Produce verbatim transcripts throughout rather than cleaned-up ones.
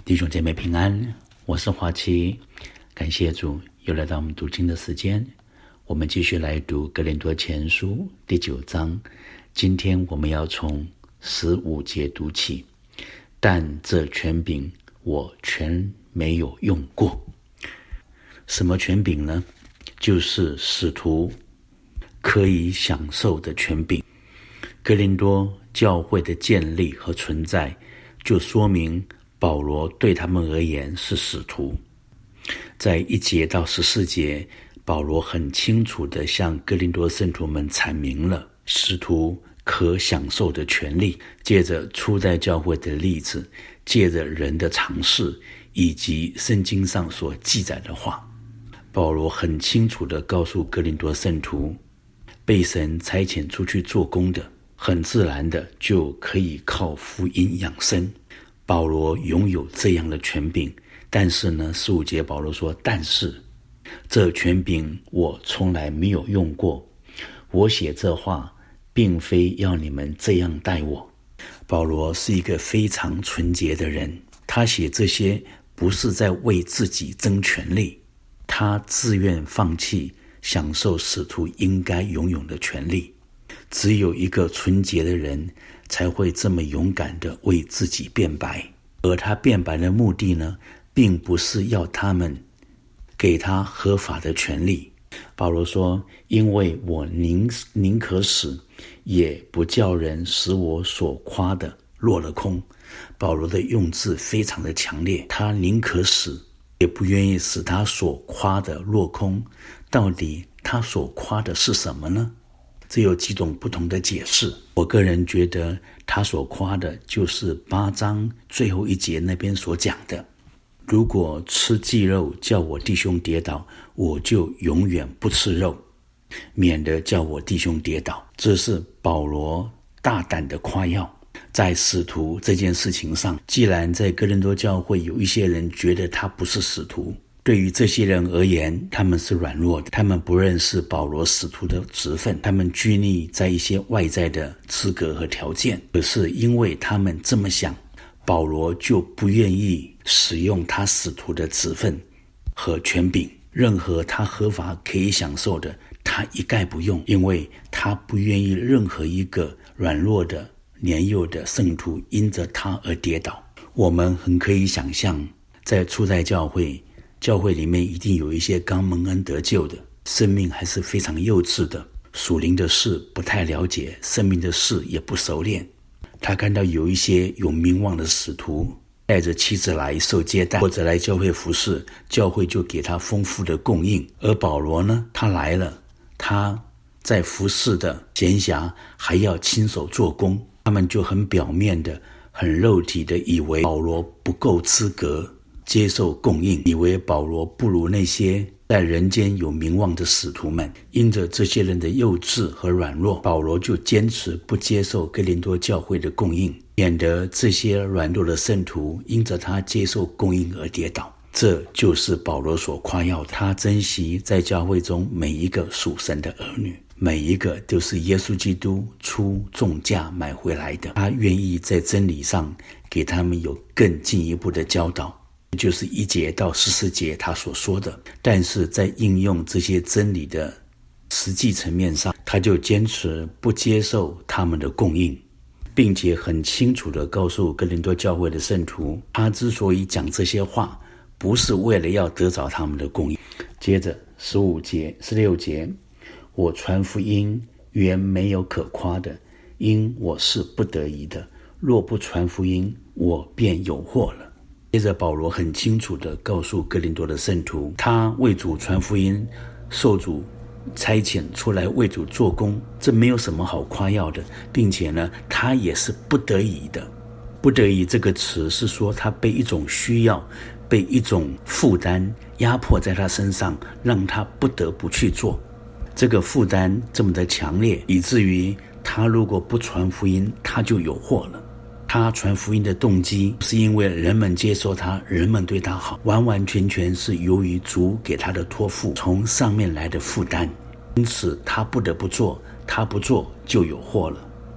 弟兄姐妹平安，我是华琪，感谢主又来到我们读经的时间。我们继续来读哥林多前书第九章，今天我们要从十五节读起。但这权柄我全没有用过。什么权柄呢？就是使徒可以享受的权柄。哥林多教会的建立和存在，就说明保罗对他们而言是使徒。在一节到十四节，保罗很清楚地向哥林多圣徒们阐明了使徒可享受的权利。借着初代教会的例子，借着人的尝试，以及圣经上所记载的话，保罗很清楚地告诉哥林多圣徒，被神差遣出去做工的，很自然的就可以靠福音养生。保罗拥有这样的权柄，但是呢，十五节保罗说，但是这权柄我从来没有用过。我写这话并非要你们这样待我。保罗是一个非常纯洁的人，他写这些不是在为自己争权利，他自愿放弃享受使徒应该拥有的权利。只有一个纯洁的人才会这么勇敢地为自己辩白，而他辩白的目的呢，并不是要他们给他合法的权利。保罗说，因为我宁宁可死，也不叫人使我所夸的落了空。保罗的用字非常的强烈，他宁可死，也不愿意使他所夸的落空。到底他所夸的是什么呢？这有几种不同的解释。我个人觉得他所夸的就是八章最后一节那边所讲的，如果吃祭肉叫我弟兄跌倒，我就永远不吃肉，免得叫我弟兄跌倒。这是保罗大胆的夸耀。在使徒这件事情上，既然在哥林多教会有一些人觉得他不是使徒，对于这些人而言，他们是软弱的，他们不认识保罗使徒的职分，他们拘泥在一些外在的资格和条件。可是因为他们这么想，保罗就不愿意使用他使徒的职分和权柄，任何他合法可以享受的，他一概不用，因为他不愿意任何一个软弱的年幼的圣徒因着他而跌倒。我们很可以想象，在初代教会教会里面一定有一些刚蒙恩得救的，生命还是非常幼稚的，属灵的事不太了解，生命的事也不熟练。他看到有一些有名望的使徒带着妻子来受接待，或者来教会服侍，教会就给他丰富的供应。而保罗呢，他来了，他在服侍的闲暇还要亲手做工，他们就很表面的很肉体的以为保罗不够资格接受供应，以为保罗不如那些在人间有名望的使徒们。因着这些人的幼稚和软弱，保罗就坚持不接受哥林多教会的供应，免得这些软弱的圣徒因着他接受供应而跌倒。这就是保罗所夸耀的，他珍惜在教会中每一个属神的儿女，每一个都是耶稣基督出重价买回来的。他愿意在真理上给他们有更进一步的教导，就是一节到十四节他所说的。但是在应用这些真理的实际层面上，他就坚持不接受他们的供应，并且很清楚地告诉哥林多教会的圣徒，他之所以讲这些话，不是为了要得着他们的供应。接着十五节、十六节，我传福音原没有可夸的，因我是不得已的，若不传福音，我便有祸了。接着保罗很清楚地告诉哥林多的圣徒，他为主传福音，受主差遣出来为主做工，这没有什么好夸耀的，并且呢，他也是不得已的。不得已这个词是说他被一种需要，被一种负担压迫在他身上，让他不得不去做。这个负担这么的强烈，以至于他如果不传福音，他就有祸了。他传福音的动机是因为人们接受他，人们对他好，完完全全是由于主给他的托付，从上面来的负担，因此他不得不做，他不做就有祸了。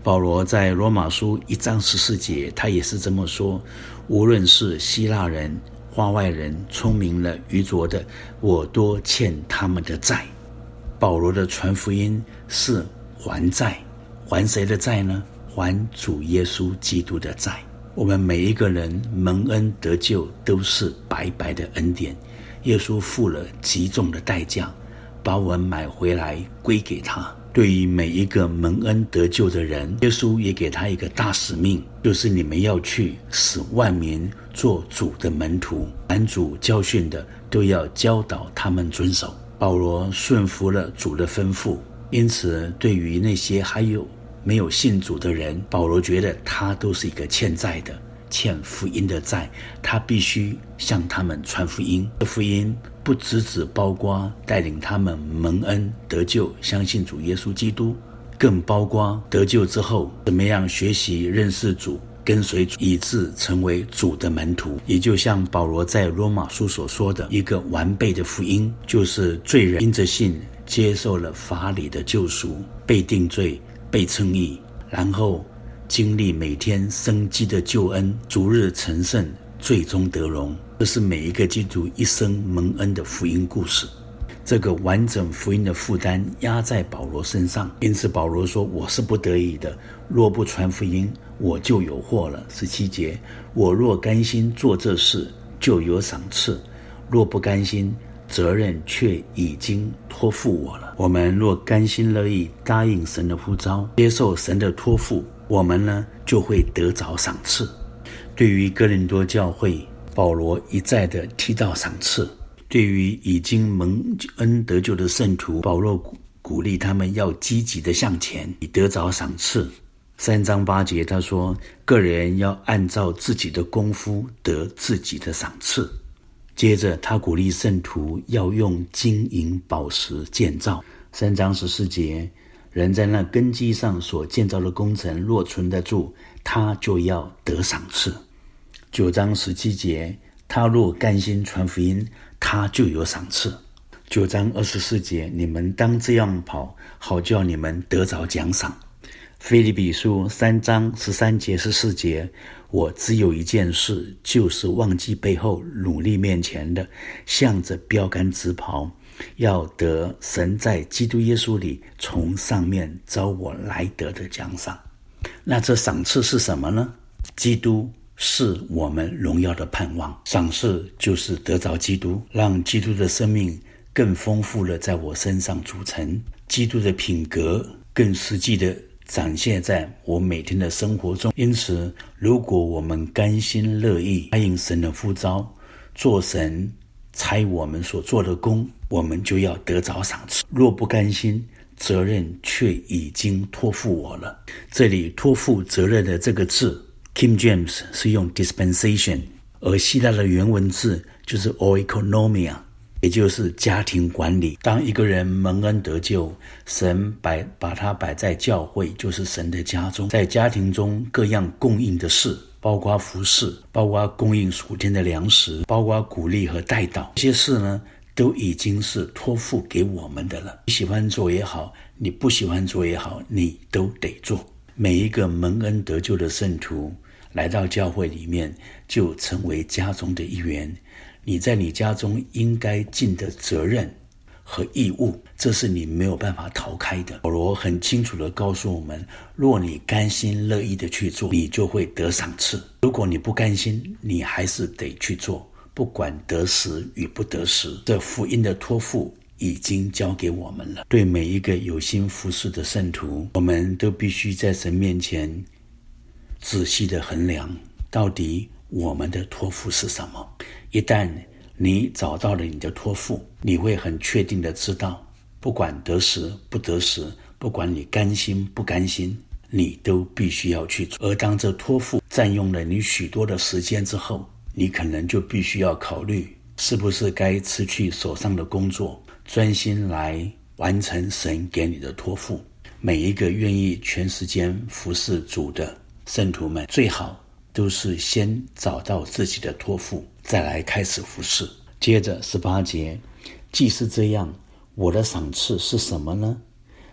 保罗在罗马书一章十四节，他也是这么说，无论是希腊人、化外人，聪明了、愚拙的，我多欠他们的债。保罗的传福音是还债，还谁的债呢？还主耶稣基督的债。我们每一个人蒙恩得救都是白白的恩典，耶稣付了极重的代价，把我们买回来归给他。对于每一个蒙恩得救的人，耶稣也给他一个大使命，就是你们要去使万民做主的门徒，凡主教训的都要教导他们遵守。保罗顺服了主的吩咐，因此对于那些还有没有信主的人，保罗觉得他都是一个欠债的，欠福音的债，他必须向他们传福音。这福音不只只包括带领他们蒙恩得救，相信主耶稣基督，更包括得救之后怎么样学习认识主，跟随主，以致成为主的门徒。也就像保罗在罗马书所说的，一个完备的福音，就是罪人因着信接受了法理的救赎，被定罪，被称义，然后经历每天生机的救恩，逐日成圣，最终得荣。这是每一个基督徒一生蒙恩的福音故事。这个完整福音的负担压在保罗身上，因此保罗说，我是不得已的，若不传福音，我就有祸了。十七节，我若甘心做这事，就有赏赐，若不甘心，责任却已经托付我了。我们若甘心乐意答应神的呼召，接受神的托付，我们呢就会得着赏赐。对于哥林多教会，保罗一再的提到赏赐。对于已经蒙恩得救的圣徒，保罗鼓励他们要积极的向前，以得着赏赐。三章八节他说，个人要按照自己的功夫得自己的赏赐。接着他鼓励圣徒要用金银宝石建造。三章十四节，人在那根基上所建造的工程若存得住，他就要得赏赐。九章十七节，他若甘心传福音，他就有赏赐。九章二十四节，你们当这样跑，好叫你们得着奖赏。腓立比书三章十三节十四节，我只有一件事，就是忘记背后，努力面前的，向着标杆直跑，要得神在基督耶稣里从上面招我来得的奖赏。那这赏赐是什么呢？基督是我们荣耀的盼望，赏赐就是得着基督，让基督的生命更丰富地在我身上组成，基督的品格更实际地展现在我每天的生活中。因此，如果我们甘心乐意答应神的呼召，做神差我们所做的工，我们就要得着赏赐。若不甘心，责任却已经托付我了。这里托付责任的这个字King James 是用 dispensation， 而希腊的原文字就是 oikonomia， 也就是家庭管理。当一个人蒙恩得救，神摆把他摆在教会，就是神的家中，在家庭中各样供应的事，包括服侍，包括供应属天的粮食，包括鼓励和带导，这些事呢都已经是托付给我们的了。你喜欢做也好，你不喜欢做也好，你都得做。每一个蒙恩得救的圣徒来到教会里面，就成为家中的一员。你在你家中应该尽的责任和义务，这是你没有办法逃开的。保罗很清楚地告诉我们，若你甘心乐意的去做，你就会得赏赐。如果你不甘心，你还是得去做，不管得时与不得时。这福音的托付已经交给我们了。对每一个有心服侍的圣徒，我们都必须在神面前仔细的衡量，到底我们的托付是什么。一旦你找到了你的托付，你会很确定的知道，不管得时不得时，不管你甘心不甘心，你都必须要去做。而当这托付占用了你许多的时间之后，你可能就必须要考虑，是不是该辞去手上的工作，专心来完成神给你的托付。每一个愿意全时间服侍主的圣徒们，最好都是先找到自己的托付，再来开始服侍。接着十八节，既是这样，我的赏赐是什么呢？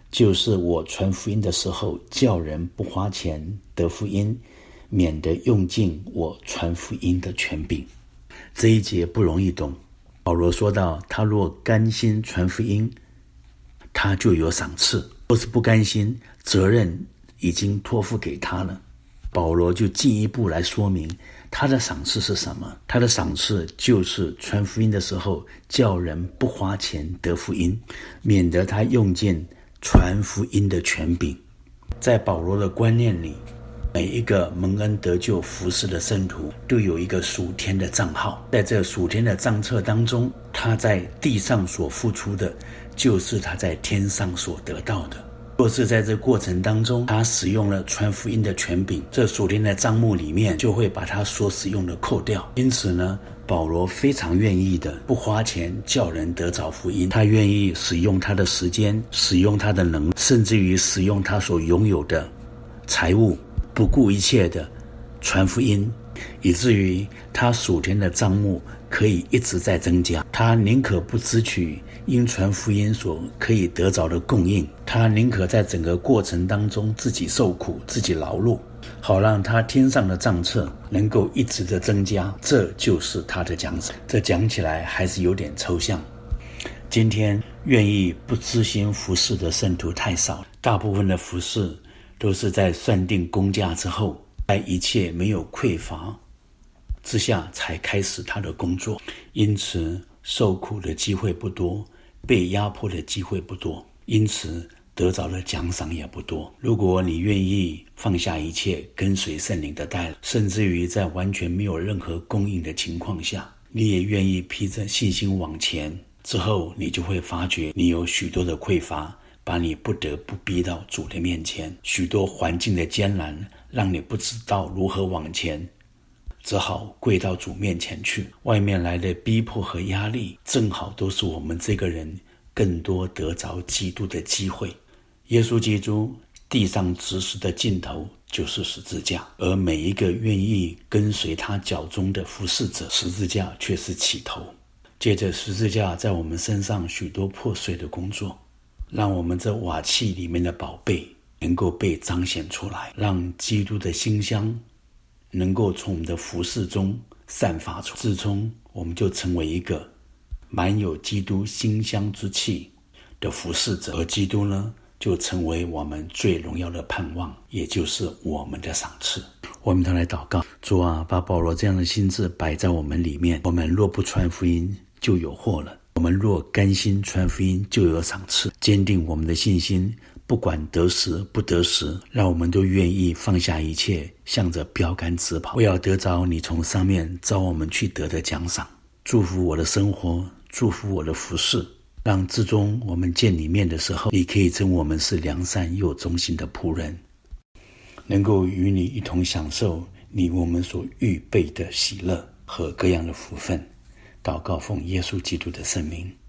就是我传福音的时候，叫人不花钱得福音，免得用尽我传福音的权柄。这一节不容易懂。保罗说到，他若甘心传福音，他就有赏赐；若是不甘心，责任已经托付给他了。保罗就进一步来说明他的赏赐是什么。他的赏赐就是传福音的时候，叫人不花钱得福音，免得他用尽传福音的权柄。在保罗的观念里，每一个蒙恩得救服侍的圣徒都有一个属天的账号，在这属天的账册当中，他在地上所付出的，就是他在天上所得到的。若是在这过程当中，他使用了传福音的权柄，这属天的账目里面就会把他所使用的扣掉。因此呢，保罗非常愿意的不花钱叫人得着福音，他愿意使用他的时间，使用他的能力，甚至于使用他所拥有的财物，不顾一切的传福音，以至于他属天的账目可以一直在增加。他宁可不支取因传福音所可以得着的供应，他宁可在整个过程当中自己受苦，自己劳碌，好让他天上的账册能够一直的增加。这就是他的奖赏。这讲起来还是有点抽象。今天愿意不知心服侍的圣徒太少，大部分的服侍都是在算定工价之后，在一切没有匮乏之下才开始他的工作，因此受苦的机会不多，被压迫的机会不多，因此得着的奖赏也不多。如果你愿意放下一切，跟随圣灵的带领，甚至于在完全没有任何供应的情况下，你也愿意披着信心往前，之后你就会发觉你有许多的匮乏，把你不得不逼到主的面前，许多环境的艰难让你不知道如何往前，只好跪到主面前去。外面来的逼迫和压力，正好都是我们这个人更多得着基督的机会。耶稣基督地上执事的尽头就是十字架，而每一个愿意跟随他脚中的服侍者，十字架却是起头。接着十字架在我们身上许多破碎的工作，让我们这瓦器里面的宝贝能够被彰显出来，让基督的馨香能够从我们的服事中散发出，自从我们就成为一个满有基督馨香之气的服侍者，而基督呢，就成为我们最荣耀的盼望，也就是我们的赏赐。我们同来祷告，主啊，把保罗这样的心志摆在我们里面，我们若不传福音，就有祸了；我们若甘心传福音，就有赏赐。坚定我们的信心，不管得时不得时，让我们都愿意放下一切，向着标杆直跑，为要得着你从上面召我们去得的奖赏。祝福我的生活，祝福我的服事，让至终我们见你面的时候，你可以称我们是良善又忠心的仆人，能够与你一同享受你我们所预备的喜乐和各样的福分。祷告奉耶稣基督的圣名。